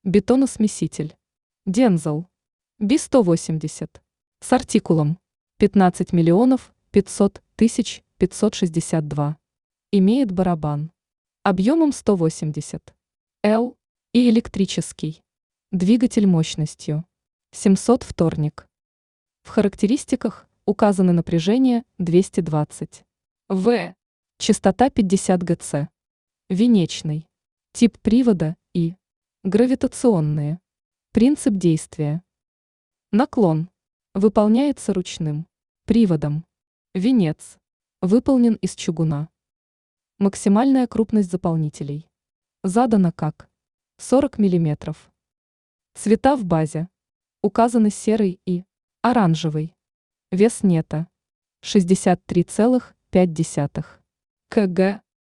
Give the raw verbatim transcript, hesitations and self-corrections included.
Бетоносмеситель. Дензел. Би сто восемьдесят. С артикулом пятнадцать миллионов пятьсот тысяч пятьсот шестьдесят два. Имеет барабан. Объемом сто восемьдесят эл и электрический. Двигатель мощностью семьсот вторник. В характеристиках указаны напряжение двести двадцать вольт, частота пятьдесят герц, венечный, тип привода и гравитационные. Принцип действия. Наклон. Выполняется ручным приводом. Венец. Выполнен из чугуна. Максимальная крупность заполнителей. Задана как сорок миллиметров. Цвета в базе. Указаны серый и оранжевый. Вес нета шестьдесят три целых пять десятых килограмма.